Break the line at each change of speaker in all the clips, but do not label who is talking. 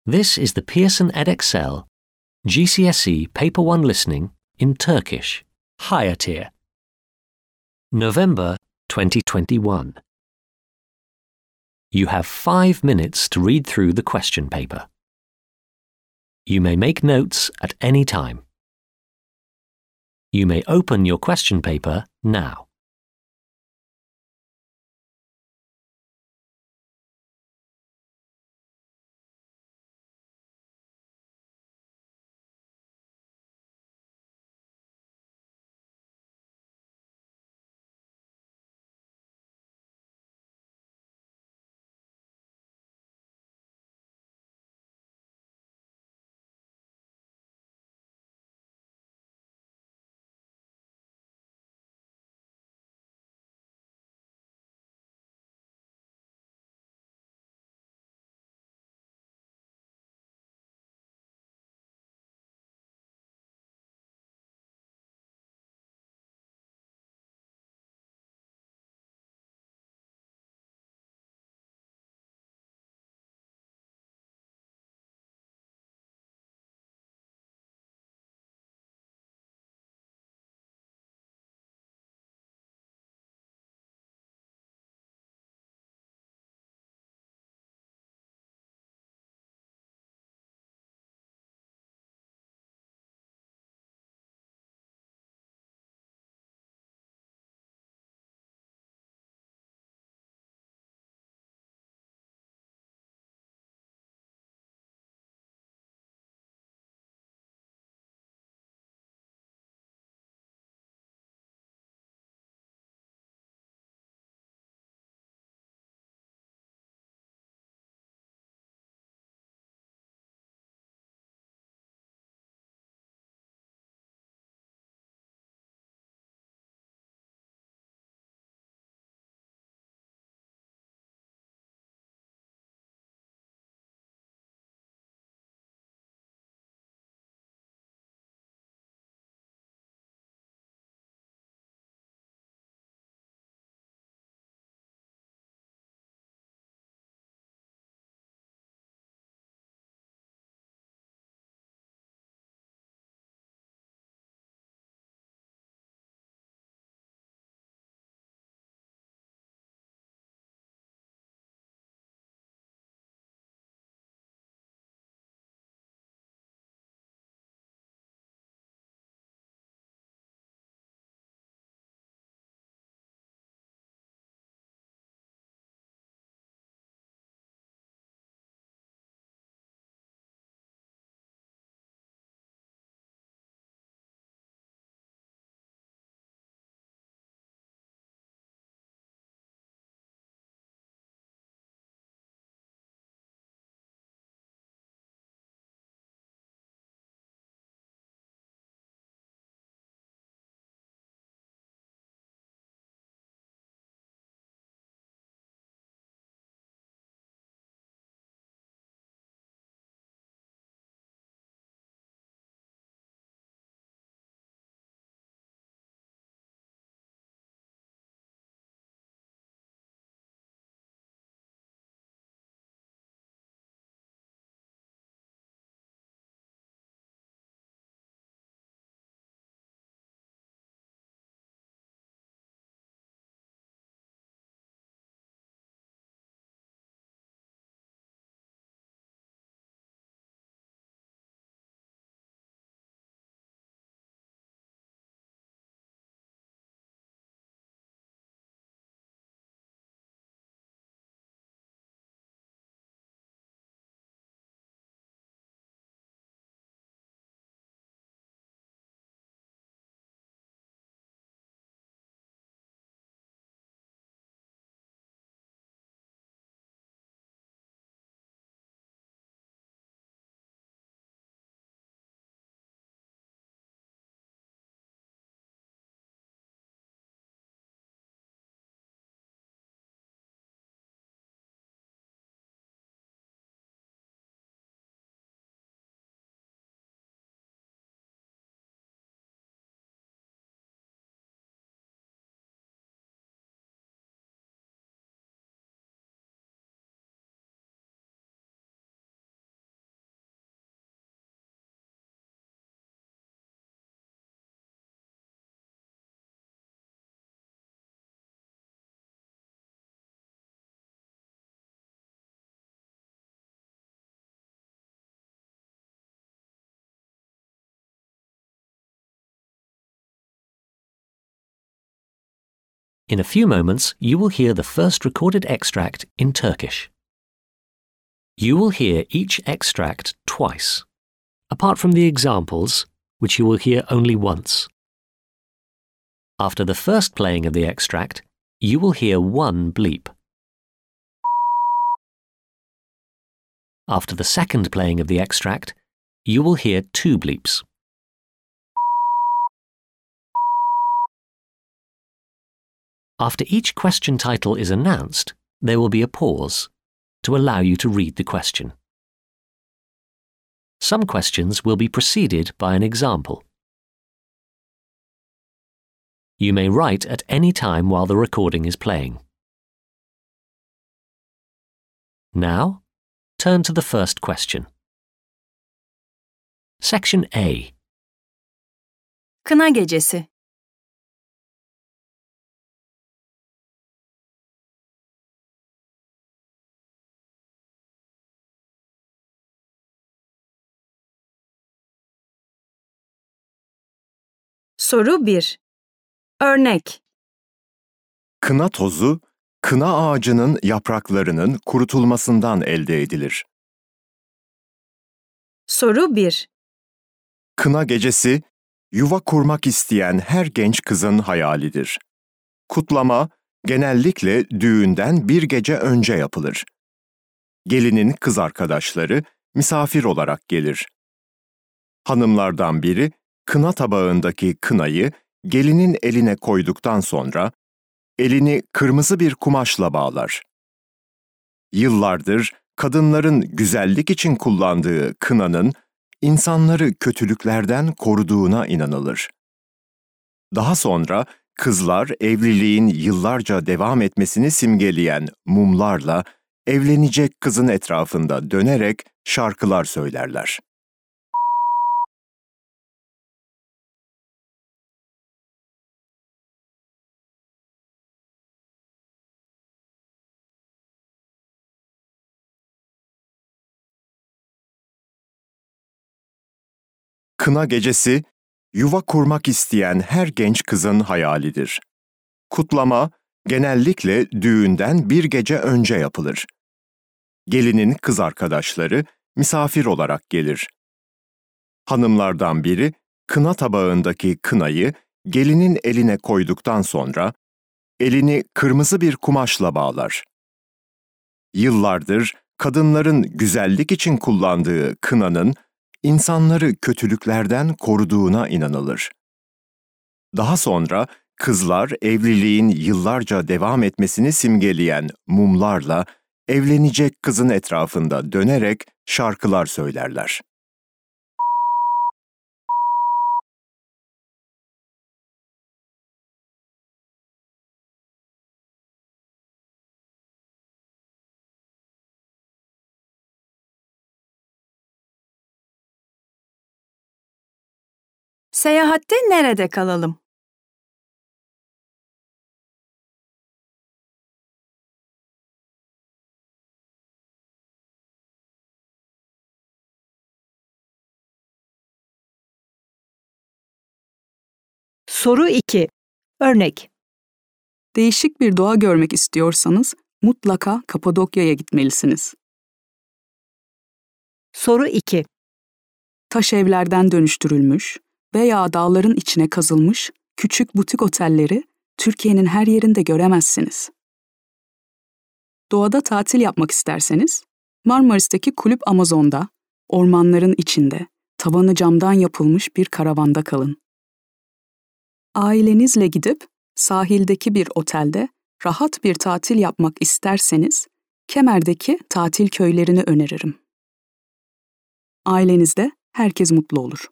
This is the Pearson Edexcel GCSE Paper 1 Listening in Turkish, Higher Tier. November 2021. You have 5 minutes to read through the question paper. You may make notes at any time. You may open your question paper now. In a few moments, you will hear the first recorded extract in Turkish. You will hear each extract twice, apart from the examples, which you will hear only once. After the first playing of the extract, you will hear one bleep. After the second playing of the extract, you will hear two bleeps. After each question title is announced, there will be a pause to allow you to read the question. Some questions will be preceded by an example. You may write at any time while the recording is playing. Now, turn to the first question. Section A.
Kına gecesi. Soru 1. Örnek.
Kına tozu, kına ağacının yapraklarının kurutulmasından elde edilir.
Soru 1.
Kına gecesi, yuva kurmak isteyen her genç kızın hayalidir. Kutlama, genellikle düğünden bir gece önce yapılır. Gelinin kız arkadaşları misafir olarak gelir. Hanımlardan biri, kına tabağındaki kınayı gelinin eline koyduktan sonra, elini kırmızı bir kumaşla bağlar. Yıllardır kadınların güzellik için kullandığı kınanın, insanları kötülüklerden koruduğuna inanılır. Daha sonra kızlar evliliğin yıllarca devam etmesini simgeleyen mumlarla evlenecek kızın etrafında dönerek şarkılar söylerler. Kına gecesi, yuva kurmak isteyen her genç kızın hayalidir. Kutlama, genellikle düğünden bir gece önce yapılır. Gelinin kız arkadaşları misafir olarak gelir. Hanımlardan biri, kına tabağındaki kınayı gelinin eline koyduktan sonra, elini kırmızı bir kumaşla bağlar. Yıllardır kadınların güzellik için kullandığı kınanın, insanları kötülüklerden koruduğuna inanılır. Daha sonra kızlar evliliğin yıllarca devam etmesini simgeleyen mumlarla evlenecek kızın etrafında dönerek şarkılar söylerler.
Seyahatte nerede kalalım? Soru 2. Örnek.
Değişik bir doğa görmek istiyorsanız mutlaka Kapadokya'ya gitmelisiniz.
Soru 2.
Taş evlerden dönüştürülmüş veya dağların içine kazılmış küçük butik otelleri Türkiye'nin her yerinde göremezsiniz. Doğada tatil yapmak isterseniz Marmaris'teki Kulüp Amazon'da, ormanların içinde, tavanı camdan yapılmış bir karavanda kalın. Ailenizle gidip sahildeki bir otelde rahat bir tatil yapmak isterseniz Kemer'deki tatil köylerini öneririm. Ailenizde herkes mutlu olur.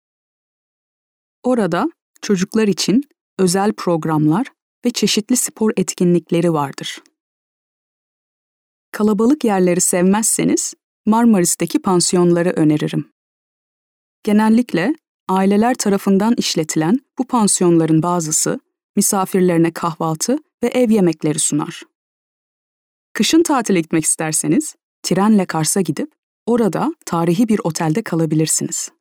Orada çocuklar için özel programlar ve çeşitli spor etkinlikleri vardır. Kalabalık yerleri sevmezseniz Marmaris'teki pansiyonları öneririm. Genellikle aileler tarafından işletilen bu pansiyonların bazısı misafirlerine kahvaltı ve ev yemekleri sunar. Kışın tatile gitmek isterseniz trenle Kars'a gidip orada tarihi bir otelde kalabilirsiniz.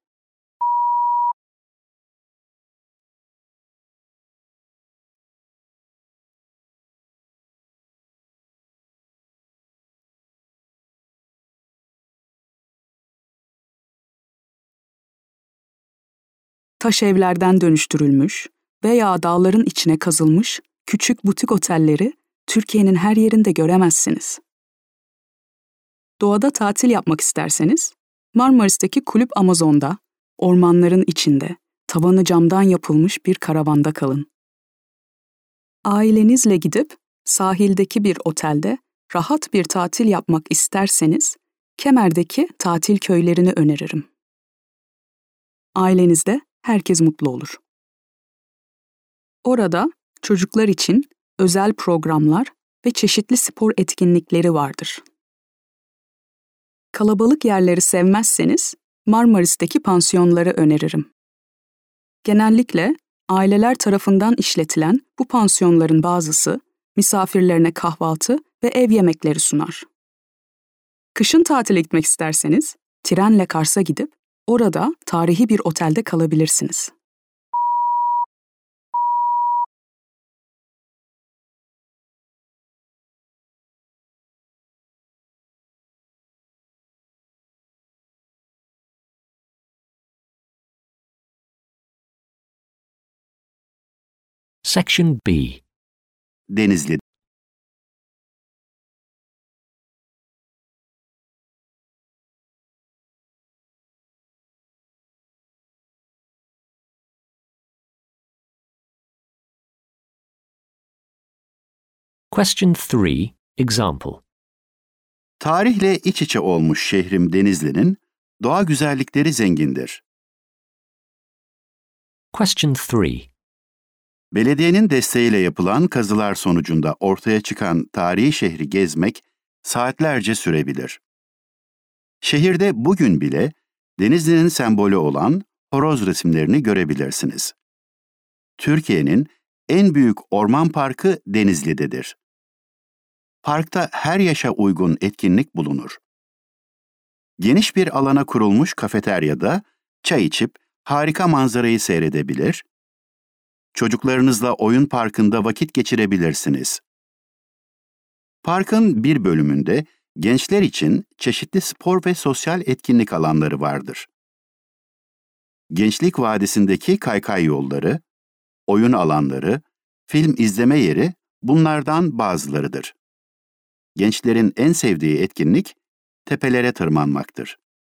taş evlerden dönüştürülmüş veya dağların içine kazılmış küçük butik otelleri Türkiye'nin her yerinde göremezsiniz. Doğada tatil yapmak isterseniz, Marmaris'teki Kulüp Amazon'da, ormanların içinde, tavanı camdan yapılmış bir karavanda kalın. Ailenizle gidip sahildeki bir otelde rahat bir tatil yapmak isterseniz, Kemer'deki tatil köylerini öneririm. Ailenizde herkes mutlu olur. Orada çocuklar için özel programlar ve çeşitli spor etkinlikleri vardır. Kalabalık yerleri sevmezseniz Marmaris'teki pansiyonları öneririm. Genellikle aileler tarafından işletilen bu pansiyonların bazısı misafirlerine kahvaltı ve ev yemekleri sunar. Kışın tatile gitmek isterseniz trenle Kars'a gidip orada tarihi bir otelde kalabilirsiniz.
Section B.
Denizli.
Question 3. Example.
Tarihle iç içe olmuş şehrim Denizli'nin doğa güzellikleri zengindir.
Question 3.
Belediyenin desteğiyle yapılan kazılar sonucunda ortaya çıkan tarihi şehri gezmek saatlerce sürebilir. Şehirde bugün bile Denizli'nin sembolü olan horoz resimlerini görebilirsiniz. Türkiye'nin en büyük orman parkı Denizli'dedir. Parkta her yaşa uygun etkinlik bulunur. Geniş bir alana kurulmuş kafeteryada çay içip harika manzarayı seyredebilir, çocuklarınızla oyun parkında vakit geçirebilirsiniz. Parkın bir bölümünde gençler için çeşitli spor ve sosyal etkinlik alanları vardır. Gençlik Vadisi'ndeki kaykay yolları, oyun alanları, film izleme yeri bunlardan bazılarıdır. Gençlerin en sevdiği etkinlik tepelere tırmanmaktır.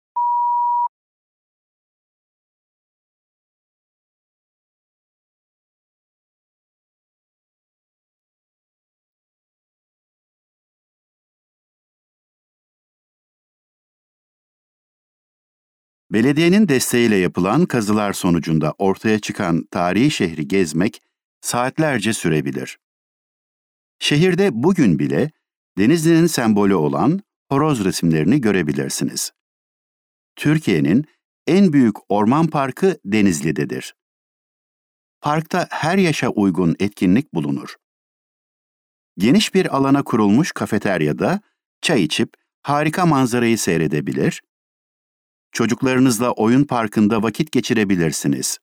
Belediyenin desteğiyle yapılan kazılar sonucunda ortaya çıkan tarihi şehri gezmek saatlerce sürebilir. Şehirde bugün bile Denizli'nin sembolü olan horoz resimlerini görebilirsiniz. Türkiye'nin en büyük orman parkı Denizli'dedir. Parkta her yaşa uygun etkinlik bulunur. Geniş bir alana kurulmuş kafeteryada çay içip harika manzarayı seyredebilir, çocuklarınızla oyun parkında vakit geçirebilirsiniz.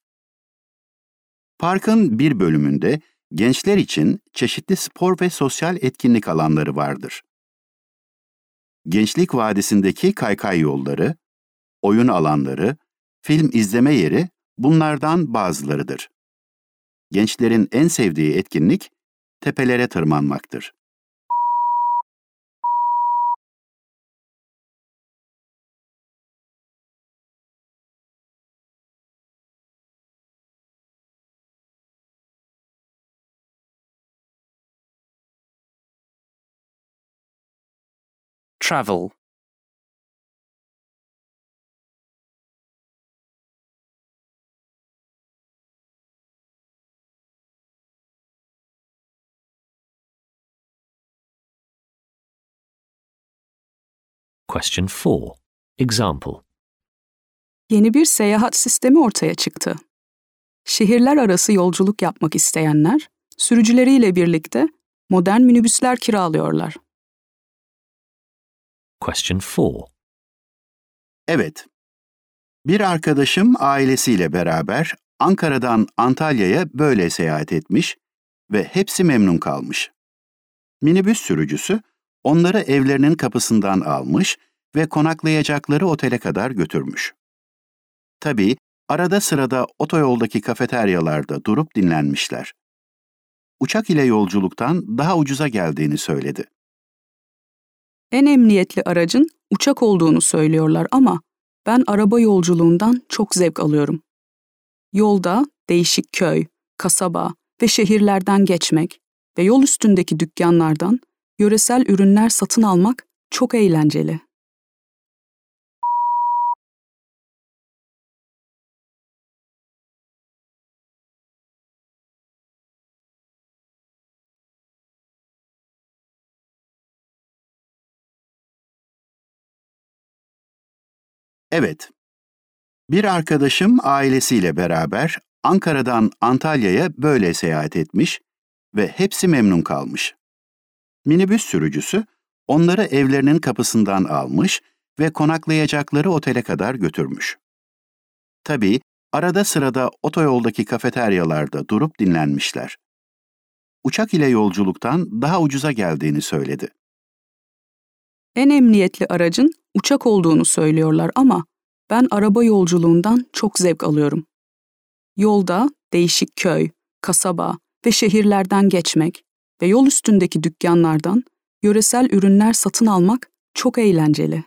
Parkın bir bölümünde gençler için çeşitli spor ve sosyal etkinlik alanları vardır. Gençlik Vadisi'ndeki kaykay yolları, oyun alanları, film izleme yeri bunlardan bazılarıdır. Gençlerin en sevdiği etkinlik tepelere tırmanmaktır.
Travel. Question 4. Example.
Yeni bir seyahat sistemi ortaya çıktı. Şehirler arası yolculuk yapmak isteyenler, sürücüleriyle birlikte modern minibüsler kiralıyorlar.
Question 4.
Evet. Bir arkadaşım ailesiyle beraber Ankara'dan Antalya'ya böyle seyahat etmiş ve hepsi memnun kalmış. Minibüs sürücüsü onları evlerinin kapısından almış ve konaklayacakları otele kadar götürmüş. Tabii arada sırada otoyoldaki kafeteryalarda durup dinlenmişler. Uçak ile yolculuktan daha ucuza geldiğini söyledi.
En emniyetli aracın uçak olduğunu söylüyorlar ama ben araba yolculuğundan çok zevk alıyorum. Yolda değişik köy, kasaba ve şehirlerden geçmek ve yol üstündeki dükkanlardan yöresel ürünler satın almak çok eğlenceli.
Evet, bir arkadaşım ailesiyle beraber Ankara'dan Antalya'ya böyle seyahat etmiş ve hepsi memnun kalmış. Minibüs sürücüsü onları evlerinin kapısından almış ve konaklayacakları otele kadar götürmüş. Tabii arada sırada otoyoldaki kafeteryalarda durup dinlenmişler. Uçak ile yolculuktan daha ucuza geldiğini söyledi.
En emniyetli aracın uçak olduğunu söylüyorlar ama ben araba yolculuğundan çok zevk alıyorum. Yolda değişik köy, kasaba ve şehirlerden geçmek ve yol üstündeki dükkanlardan yöresel ürünler satın almak çok eğlenceli.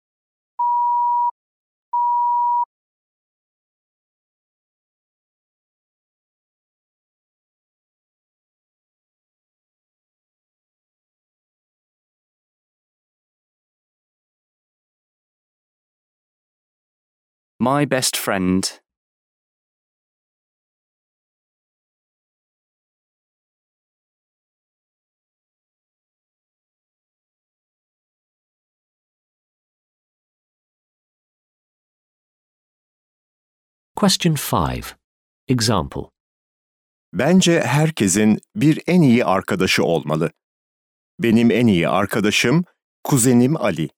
My best friend.
Question 5. Example.
Bence herkesin bir en iyi arkadaşı olmalı. Benim en iyi arkadaşım kuzenim Ali.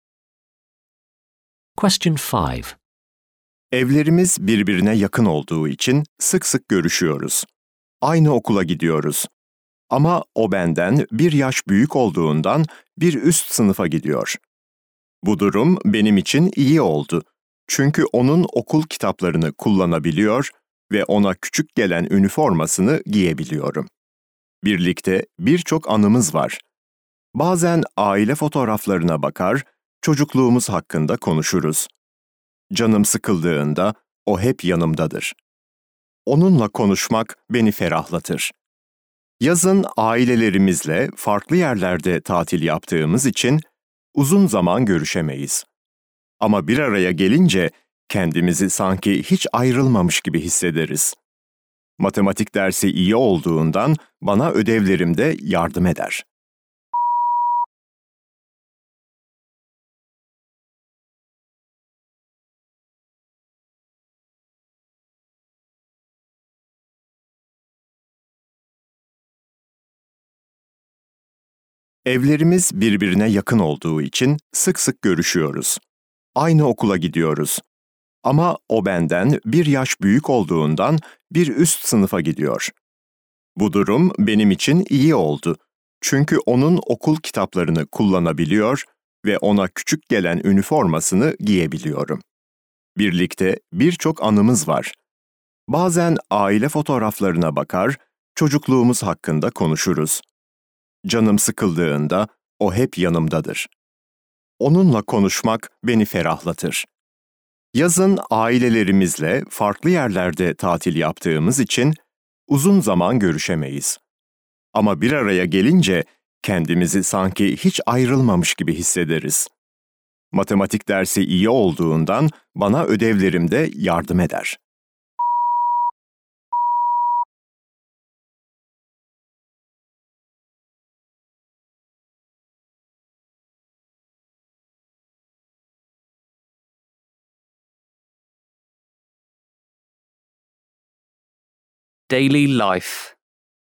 Question 5.
Evlerimiz birbirine yakın olduğu için sık sık görüşüyoruz. Aynı okula gidiyoruz. Ama o benden bir yaş büyük olduğundan bir üst sınıfa gidiyor. Bu durum benim için iyi oldu. Çünkü onun okul kitaplarını kullanabiliyor ve ona küçük gelen üniformasını giyebiliyorum. Birlikte birçok anımız var. Bazen aile fotoğraflarına bakar, çocukluğumuz hakkında konuşuruz. Canım sıkıldığında o hep yanımdadır. Onunla konuşmak beni ferahlatır. Yazın ailelerimizle farklı yerlerde tatil yaptığımız için uzun zaman görüşemeyiz. Ama bir araya gelince kendimizi sanki hiç ayrılmamış gibi hissederiz. Matematik dersi iyi olduğundan bana ödevlerimde yardım eder. Evlerimiz birbirine yakın olduğu için sık sık görüşüyoruz. Aynı okula gidiyoruz. Ama o benden bir yaş büyük olduğundan bir üst sınıfa gidiyor. Bu durum benim için iyi oldu. Çünkü onun okul kitaplarını kullanabiliyor ve ona küçük gelen üniformasını giyebiliyorum. Birlikte birçok anımız var. Bazen aile fotoğraflarına bakar, çocukluğumuz hakkında konuşuruz. Canım sıkıldığında o hep yanımdadır. Onunla konuşmak beni ferahlatır. Yazın ailelerimizle farklı yerlerde tatil yaptığımız için uzun zaman görüşemeyiz. Ama bir araya gelince kendimizi sanki hiç ayrılmamış gibi hissederiz. Matematik dersi iyi olduğundan bana ödevlerimde yardım eder.
Daily life.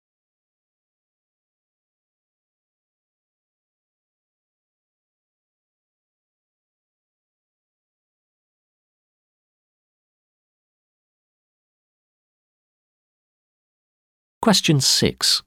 Question 6.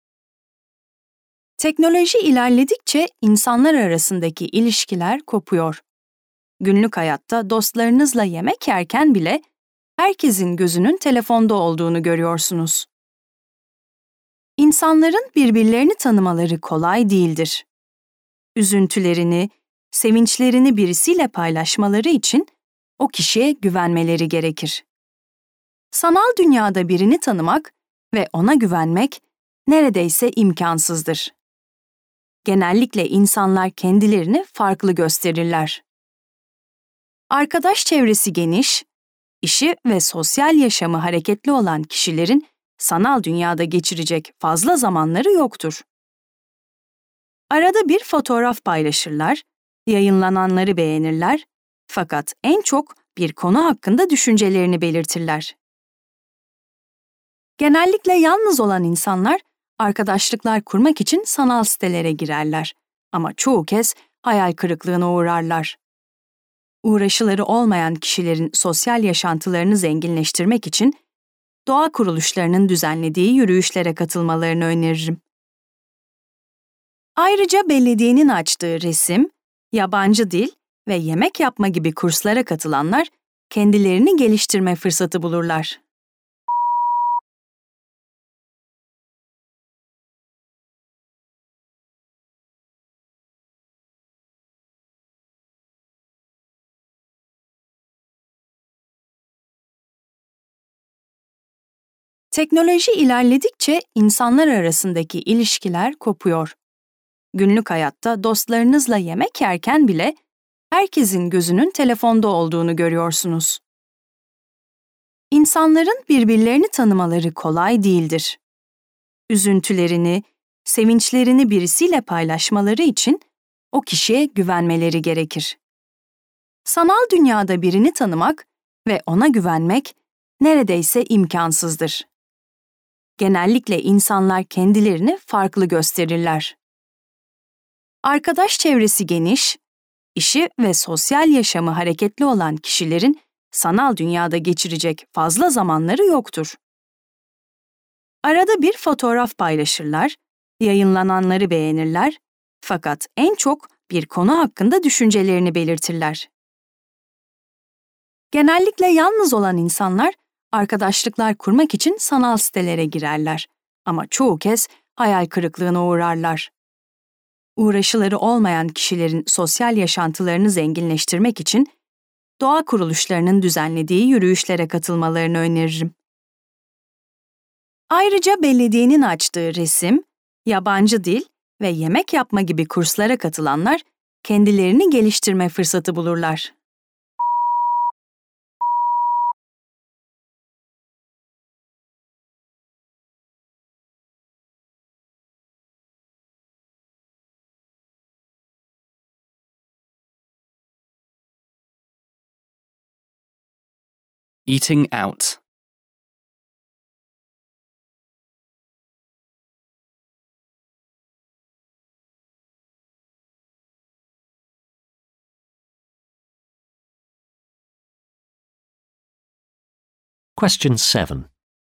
Teknoloji ilerledikçe insanlar arasındaki ilişkiler kopuyor. Günlük hayatta dostlarınızla yemek yerken bile herkesin gözünün telefonda olduğunu görüyorsunuz. İnsanların birbirlerini tanımaları kolay değildir. Üzüntülerini, sevinçlerini birisiyle paylaşmaları için o kişiye güvenmeleri gerekir. Sanal dünyada birini tanımak ve ona güvenmek neredeyse imkansızdır. Genellikle insanlar kendilerini farklı gösterirler. Arkadaş çevresi geniş, işi ve sosyal yaşamı hareketli olan kişilerin sanal dünyada geçirecek fazla zamanları yoktur. Arada bir fotoğraf paylaşırlar, yayınlananları beğenirler, fakat en çok bir konu hakkında düşüncelerini belirtirler. Genellikle yalnız olan insanlar, arkadaşlıklar kurmak için sanal sitelere girerler ama çoğu kez hayal kırıklığına uğrarlar. Uğraşıları olmayan kişilerin sosyal yaşantılarını zenginleştirmek için doğa kuruluşlarının düzenlediği yürüyüşlere katılmalarını öneririm. Ayrıca belediyenin açtığı resim, yabancı dil ve yemek yapma gibi kurslara katılanlar kendilerini geliştirme fırsatı bulurlar. Teknoloji ilerledikçe insanlar arasındaki ilişkiler kopuyor. Günlük hayatta dostlarınızla yemek yerken bile herkesin gözünün telefonda olduğunu görüyorsunuz. İnsanların birbirlerini tanımaları kolay değildir. Üzüntülerini, sevinçlerini birisiyle paylaşmaları için o kişiye güvenmeleri gerekir. Sanal dünyada birini tanımak ve ona güvenmek neredeyse imkansızdır. Genellikle insanlar kendilerini farklı gösterirler. Arkadaş çevresi geniş, işi ve sosyal yaşamı hareketli olan kişilerin sanal dünyada geçirecek fazla zamanları yoktur. Arada bir fotoğraf paylaşırlar, yayınlananları beğenirler, fakat en çok bir konu hakkında düşüncelerini belirtirler. Genellikle yalnız olan insanlar, arkadaşlıklar kurmak için sanal sitelere girerler ama çoğu kez hayal kırıklığına uğrarlar. Uğraşıları olmayan kişilerin sosyal yaşantılarını zenginleştirmek için doğa kuruluşlarının düzenlediği yürüyüşlere katılmalarını öneririm. Ayrıca belediyenin açtığı resim, yabancı dil ve yemek yapma gibi kurslara katılanlar kendilerini geliştirme fırsatı bulurlar.
Eating out.
Question 7.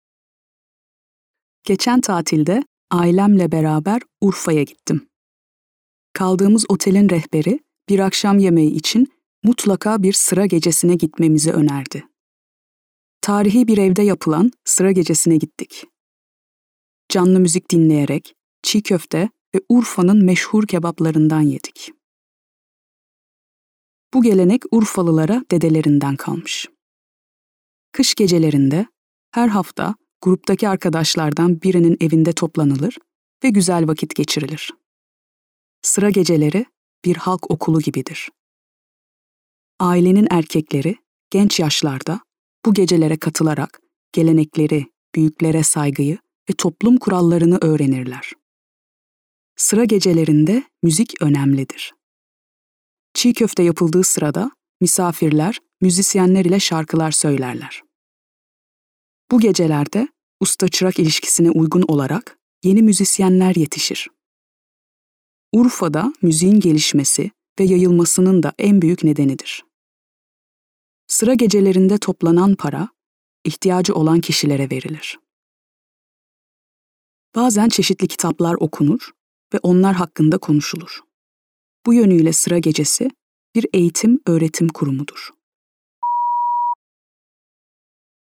Geçen tatilde ailemle beraber Urfa'ya gittim. Kaldığımız otelin rehberi bir akşam yemeği için mutlaka bir sıra gecesine gitmemizi önerdi. Tarihi bir evde yapılan sıra gecesine gittik. Canlı müzik dinleyerek çiğ köfte ve Urfa'nın meşhur kebaplarından yedik. Bu gelenek Urfalılara dedelerinden kalmış. Kış gecelerinde her hafta gruptaki arkadaşlardan birinin evinde toplanılır ve güzel vakit geçirilir. Sıra geceleri bir halk okulu gibidir. Ailenin erkekleri genç yaşlarda bu gecelere katılarak gelenekleri, büyüklere saygıyı ve toplum kurallarını öğrenirler. Sıra gecelerinde müzik önemlidir. Çiğ köfte yapıldığı sırada misafirler müzisyenler ile şarkılar söylerler. Bu gecelerde usta-çırak ilişkisine uygun olarak yeni müzisyenler yetişir. Urfa'da müziğin gelişmesi ve yayılmasının da en büyük nedenidir. Sıra gecelerinde toplanan para, ihtiyacı olan kişilere verilir. Bazen çeşitli kitaplar okunur ve onlar hakkında konuşulur. Bu yönüyle sıra gecesi bir eğitim-öğretim kurumudur.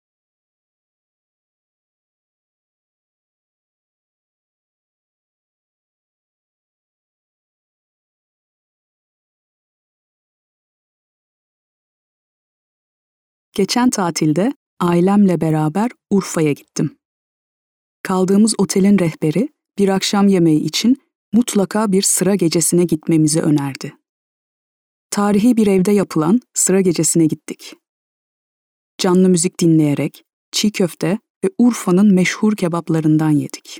Geçen tatilde ailemle beraber Urfa'ya gittim. Kaldığımız otelin rehberi bir akşam yemeği için mutlaka bir sıra gecesine gitmemizi önerdi. Tarihi bir evde yapılan sıra gecesine gittik. Canlı müzik dinleyerek çiğ köfte ve Urfa'nın meşhur kebaplarından yedik.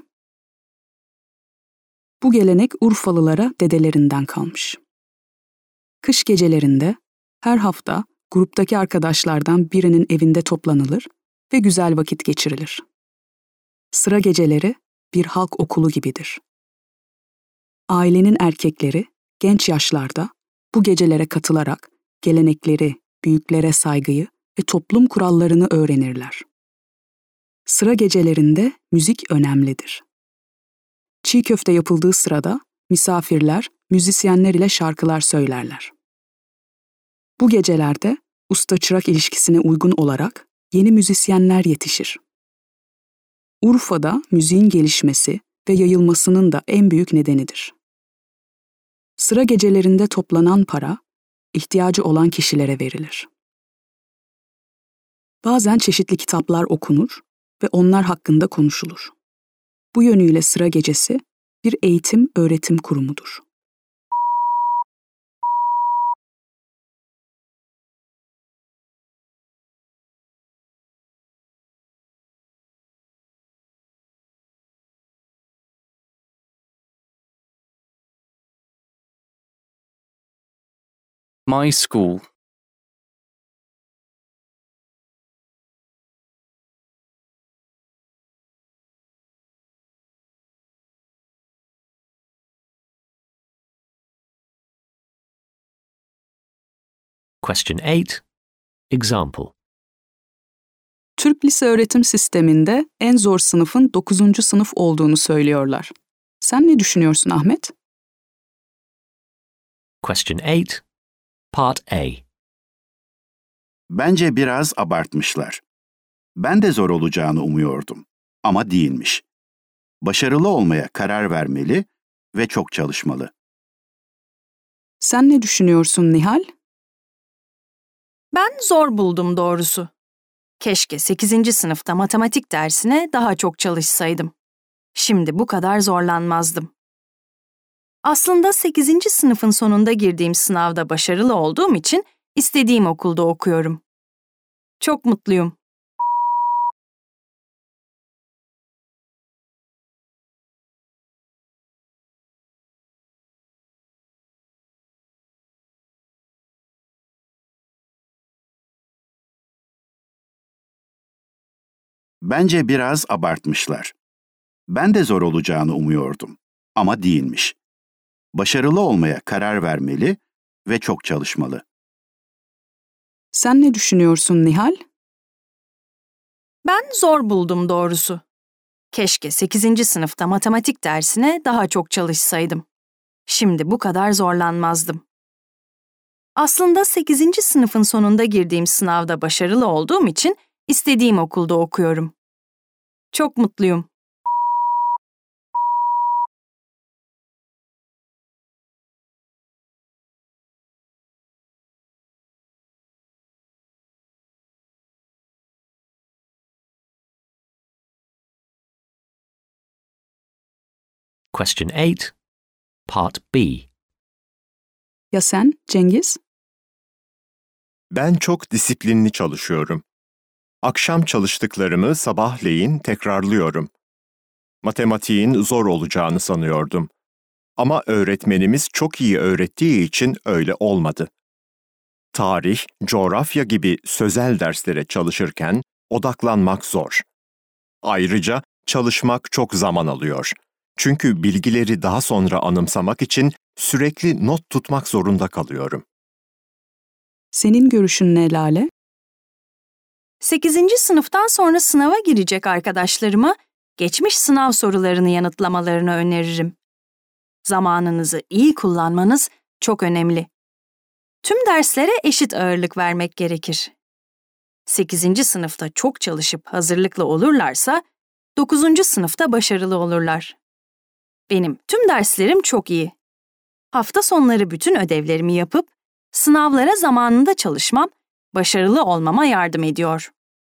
Bu gelenek Urfalılara dedelerinden kalmış. Kış gecelerinde her hafta gruptaki arkadaşlardan birinin evinde toplanılır ve güzel vakit geçirilir. Sıra geceleri bir halk okulu gibidir. Ailenin erkekleri genç yaşlarda bu gecelere katılarak gelenekleri, büyüklere saygıyı ve toplum kurallarını öğrenirler. Sıra gecelerinde müzik önemlidir. Çiğ köfte yapıldığı sırada misafirler müzisyenler ile şarkılar söylerler. Bu gecelerde usta-çırak ilişkisine uygun olarak yeni müzisyenler yetişir. Urfa'da müziğin gelişmesi ve yayılmasının da en büyük nedenidir. Sıra gecelerinde toplanan para, ihtiyacı olan kişilere verilir. Bazen çeşitli kitaplar okunur ve onlar hakkında konuşulur. Bu yönüyle sıra gecesi bir eğitim-öğretim kurumudur.
My school.
Question 8. Example.
Türk lise öğretim sisteminde en zor sınıfın 9. sınıf olduğunu söylüyorlar. Sen ne düşünüyorsun Ahmet?
Question 8. Part A.
Bence biraz abartmışlar. Ben de zor olacağını umuyordum. Ama değilmiş. Başarılı olmaya karar vermeli ve çok çalışmalı.
Sen ne düşünüyorsun Nihal?
Ben zor buldum doğrusu. Keşke 8. sınıfta matematik dersine daha çok çalışsaydım. Şimdi bu kadar zorlanmazdım. Aslında 8. sınıfın sonunda girdiğim sınavda başarılı olduğum için istediğim okulda okuyorum. Çok mutluyum.
Bence biraz abartmışlar. Ben de zor olacağını umuyordum. Ama değilmiş. Başarılı olmaya karar vermeli ve çok çalışmalı.
Sen ne düşünüyorsun Nihal?
Ben zor buldum doğrusu. Keşke 8. sınıfta matematik dersine daha çok çalışsaydım. Şimdi bu kadar zorlanmazdım. Aslında 8. sınıfın sonunda girdiğim sınavda başarılı olduğum için istediğim okulda okuyorum. Çok mutluyum.
Question 8. Part B.
Ya sen Cengiz?
Ben çok disiplinli çalışıyorum. Akşam çalıştıklarımı sabahleyin tekrarlıyorum. Matematiğin zor olacağını sanıyordum. Ama öğretmenimiz çok iyi öğrettiği için öyle olmadı. Tarih, coğrafya gibi sözel derslere çalışırken odaklanmak zor. Ayrıca çalışmak çok zaman alıyor. Çünkü bilgileri daha sonra anımsamak için sürekli not tutmak zorunda kalıyorum.
Senin görüşün ne Lale?
8. sınıftan sonra sınava girecek arkadaşlarıma geçmiş sınav sorularını yanıtlamalarını öneririm. Zamanınızı iyi kullanmanız çok önemli. Tüm derslere eşit ağırlık vermek gerekir. 8. sınıfta çok çalışıp hazırlıklı olurlarsa 9. sınıfta başarılı olurlar. Benim tüm derslerim çok iyi. Hafta sonları bütün ödevlerimi yapıp sınavlara zamanında çalışmam başarılı olmama yardım ediyor.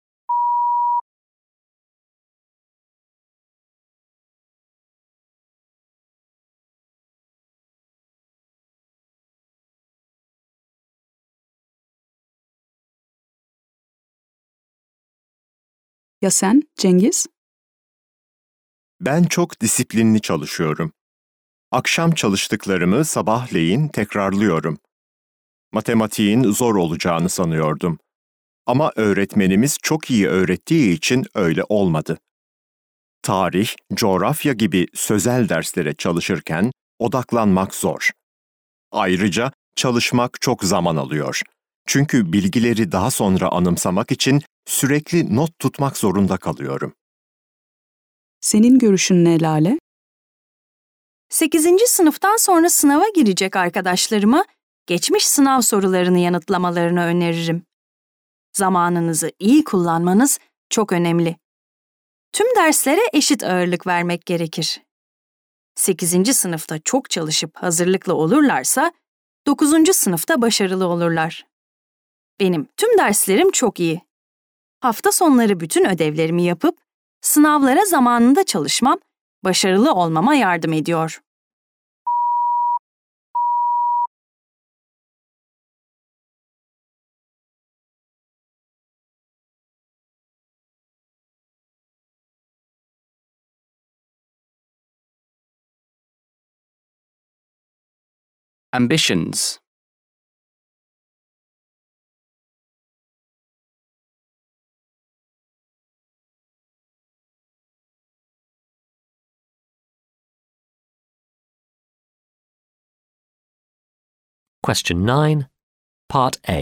Ya sen, Cengiz?
Ben çok disiplinli çalışıyorum. Akşam çalıştıklarımı sabahleyin tekrarlıyorum. Matematiğin zor olacağını sanıyordum. Ama öğretmenimiz çok iyi öğrettiği için öyle olmadı. Tarih, coğrafya gibi sözel derslere çalışırken odaklanmak zor. Ayrıca çalışmak çok zaman alıyor. Çünkü bilgileri daha sonra anımsamak için sürekli not tutmak zorunda kalıyorum.
Senin görüşün ne Lale?
8. sınıftan sonra sınava girecek arkadaşlarıma geçmiş sınav sorularını yanıtlamalarını öneririm. Zamanınızı iyi kullanmanız çok önemli. Tüm derslere eşit ağırlık vermek gerekir. 8. sınıfta çok çalışıp hazırlıklı olurlarsa 9. sınıfta başarılı olurlar. Benim tüm derslerim çok iyi. Hafta sonları bütün ödevlerimi yapıp sınavlara zamanında çalışmam başarılı olmama yardım ediyor.
Ambitions.
Question 9, Part A.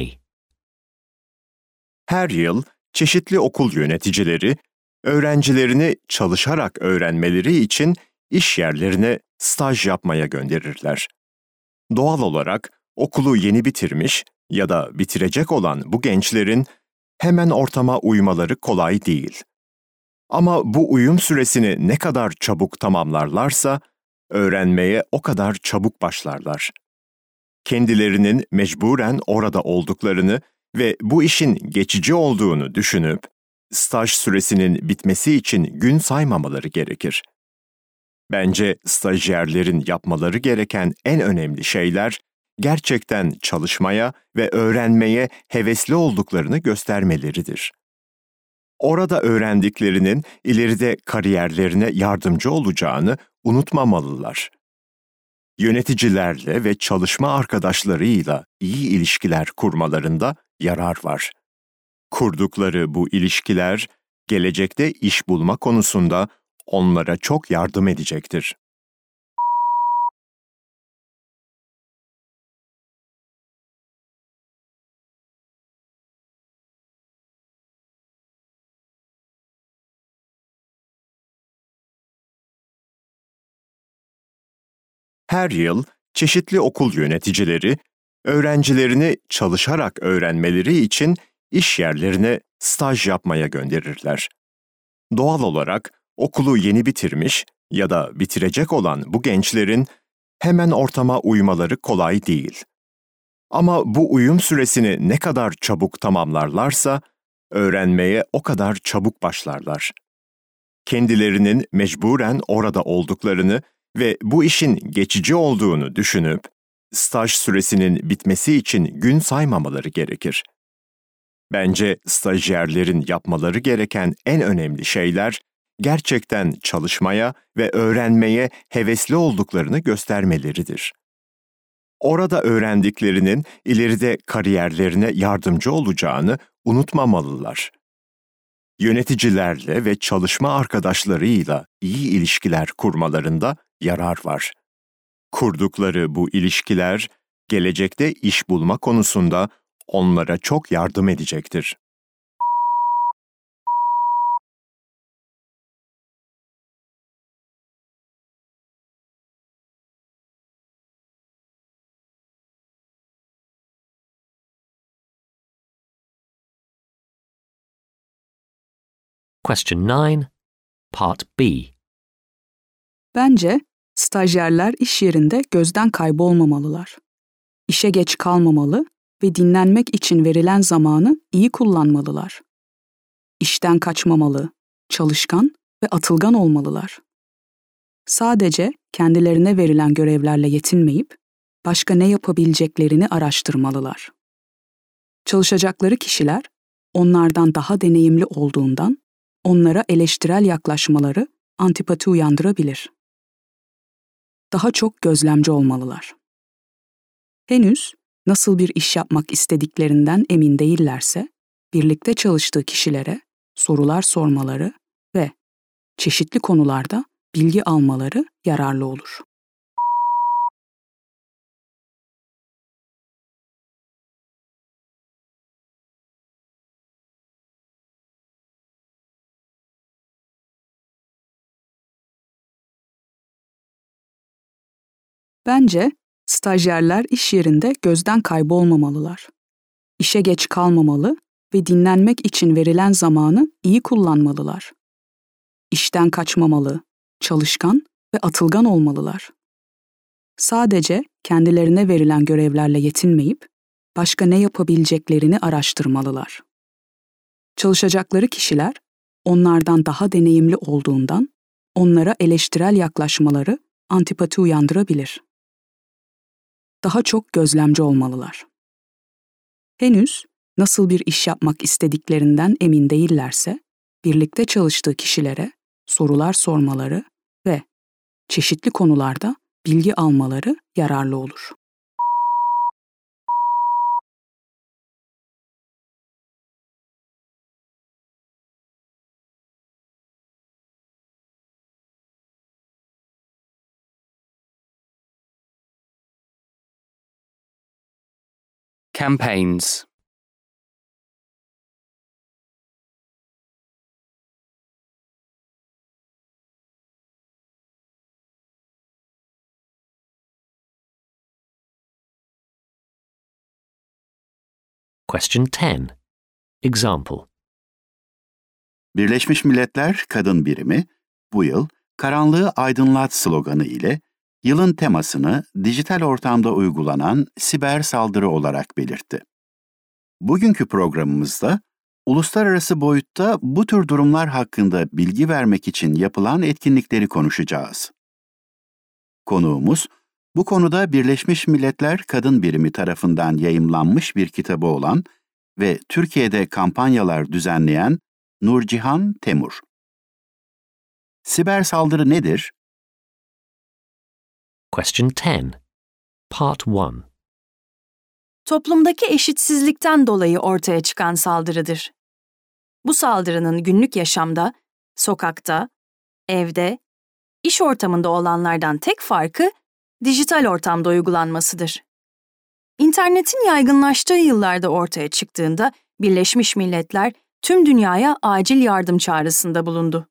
Her yıl çeşitli okul yöneticileri öğrencilerini çalışarak öğrenmeleri için iş yerlerine staj yapmaya gönderirler. Doğal olarak okulu yeni bitirmiş ya da bitirecek olan bu gençlerin hemen ortama uymaları kolay değil. Ama bu uyum süresini ne kadar çabuk tamamlarlarsa öğrenmeye o kadar çabuk başlarlar. Kendilerinin mecburen orada olduklarını ve bu işin geçici olduğunu düşünüp, staj süresinin bitmesi için gün saymamaları gerekir. Bence stajyerlerin yapmaları gereken en önemli şeyler, gerçekten çalışmaya ve öğrenmeye hevesli olduklarını göstermeleridir. Orada öğrendiklerinin ileride kariyerlerine yardımcı olacağını unutmamalılar. Yöneticilerle ve çalışma arkadaşlarıyla iyi ilişkiler kurmalarında yarar var. Kurdukları bu ilişkiler, gelecekte iş bulma konusunda onlara çok yardım edecektir. Her yıl çeşitli okul yöneticileri öğrencilerini çalışarak öğrenmeleri için iş yerlerine staj yapmaya gönderirler. Doğal olarak okulu yeni bitirmiş ya da bitirecek olan bu gençlerin hemen ortama uymaları kolay değil. Ama bu uyum süresini ne kadar çabuk tamamlarlarsa öğrenmeye o kadar çabuk başlarlar. Kendilerinin mecburen orada olduklarını ve bu işin geçici olduğunu düşünüp, staj süresinin bitmesi için gün saymamaları gerekir. Bence stajyerlerin yapmaları gereken en önemli şeyler, gerçekten çalışmaya ve öğrenmeye hevesli olduklarını göstermeleridir. Orada öğrendiklerinin ileride kariyerlerine yardımcı olacağını unutmamalılar. Yöneticilerle ve çalışma arkadaşlarıyla iyi ilişkiler kurmalarında yarar var. Kurdukları bu ilişkiler, gelecekte iş bulma konusunda onlara çok yardım edecektir.
Question 9, Part B.
Bence stajyerler iş yerinde gözden kaybolmamalılar. İşe geç kalmamalı ve dinlenmek için verilen zamanı iyi kullanmalılar. İşten kaçmamalı, çalışkan ve atılgan olmalılar. Sadece kendilerine verilen görevlerle yetinmeyip, başka ne yapabileceklerini araştırmalılar. Çalışacakları kişiler, onlardan daha deneyimli olduğundan, onlara eleştirel yaklaşmaları antipati uyandırabilir. Daha çok gözlemci olmalılar. Henüz nasıl bir iş yapmak istediklerinden emin değillerse, birlikte çalıştığı kişilere sorular sormaları ve çeşitli konularda bilgi almaları yararlı olur. Bence stajyerler iş yerinde gözden kaybolmamalılar. İşe geç kalmamalı ve dinlenmek için verilen zamanı iyi kullanmalılar. İşten kaçmamalı, çalışkan ve atılgan olmalılar. Sadece kendilerine verilen görevlerle yetinmeyip, başka ne yapabileceklerini araştırmalılar. Çalışacakları kişiler, onlardan daha deneyimli olduğundan, onlara eleştirel yaklaşmaları antipati uyandırabilir. Daha çok gözlemci olmalılar. Henüz nasıl bir iş yapmak istediklerinden emin değillerse, birlikte çalıştığı kişilere sorular sormaları ve çeşitli konularda bilgi almaları yararlı olur.
Campaigns.
Question 10. Example.
Birleşmiş Milletler Kadın Birimi bu yıl "Karanlığı Aydınlat" sloganı ile yılın temasını dijital ortamda uygulanan siber saldırı olarak belirtti. Bugünkü programımızda uluslararası boyutta bu tür durumlar hakkında bilgi vermek için yapılan etkinlikleri konuşacağız. Konuğumuz, bu konuda Birleşmiş Milletler Kadın Birimi tarafından yayımlanmış bir kitabı olan ve Türkiye'de kampanyalar düzenleyen Nurcihan Temur. Siber saldırı nedir?
Question 10. Part 1.
Toplumdaki eşitsizlikten dolayı ortaya çıkan saldırıdır. Bu saldırının günlük yaşamda, sokakta, evde, iş ortamında olanlardan tek farkı dijital ortamda uygulanmasıdır. İnternetin yaygınlaştığı yıllarda ortaya çıktığında Birleşmiş Milletler tüm dünyaya acil yardım çağrısında bulundu.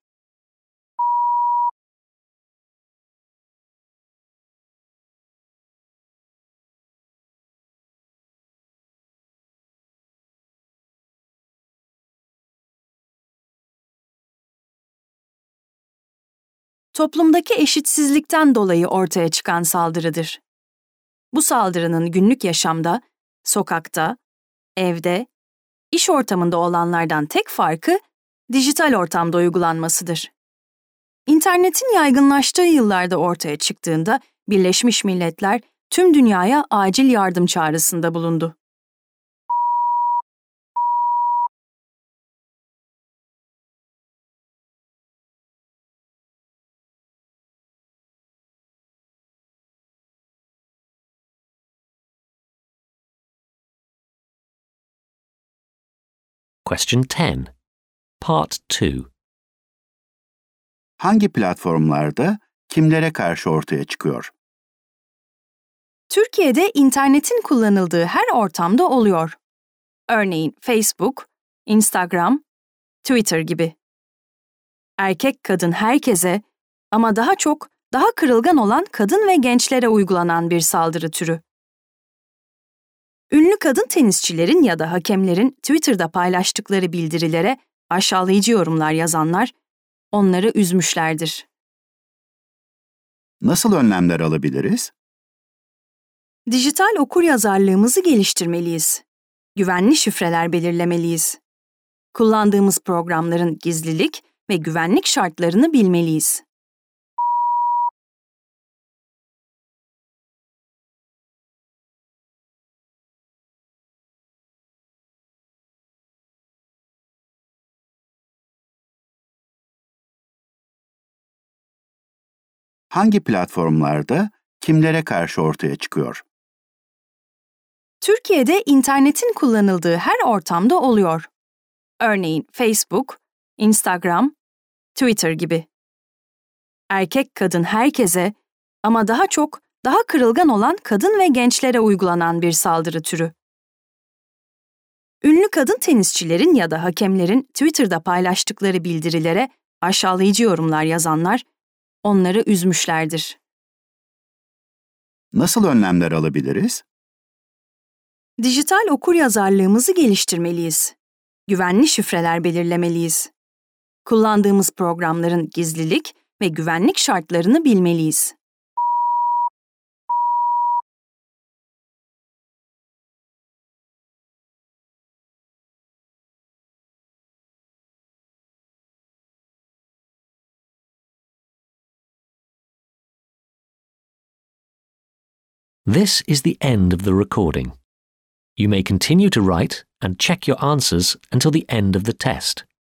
Toplumdaki eşitsizlikten dolayı ortaya çıkan saldırıdır. Bu saldırının günlük yaşamda, sokakta, evde, iş ortamında olanlardan tek farkı dijital ortamda uygulanmasıdır. İnternetin yaygınlaştığı yıllarda ortaya çıktığında Birleşmiş Milletler tüm dünyaya acil yardım çağrısında bulundu.
Question 10. Part 2.
Hangi platformlarda kimlere karşı ortaya çıkıyor?
Türkiye'de internetin kullanıldığı her ortamda oluyor. Örneğin Facebook, Instagram, Twitter gibi. Erkek kadın herkese ama daha çok daha kırılgan olan kadın ve gençlere uygulanan bir saldırı türü. Ünlü kadın tenisçilerin ya da hakemlerin Twitter'da paylaştıkları bildirilere aşağılayıcı yorumlar yazanlar onları üzmüşlerdir.
Nasıl önlemler alabiliriz?
Dijital okuryazarlığımızı geliştirmeliyiz. Güvenli şifreler belirlemeliyiz. Kullandığımız programların gizlilik ve güvenlik şartlarını bilmeliyiz.
Hangi platformlarda kimlere karşı ortaya çıkıyor?
Türkiye'de internetin kullanıldığı her ortamda oluyor. Örneğin Facebook, Instagram, Twitter gibi. Erkek kadın herkese ama daha çok daha kırılgan olan kadın ve gençlere uygulanan bir saldırı türü. Ünlü kadın tenisçilerin ya da hakemlerin Twitter'da paylaştıkları bildirilere aşağılayıcı yorumlar yazanlar onları üzmüşlerdir.
Nasıl önlemler alabiliriz?
Dijital okuryazarlığımızı geliştirmeliyiz. Güvenli şifreler belirlemeliyiz. Kullandığımız programların gizlilik ve güvenlik şartlarını bilmeliyiz.
This is the end of the recording. You may continue to write and check your answers until the end of the test.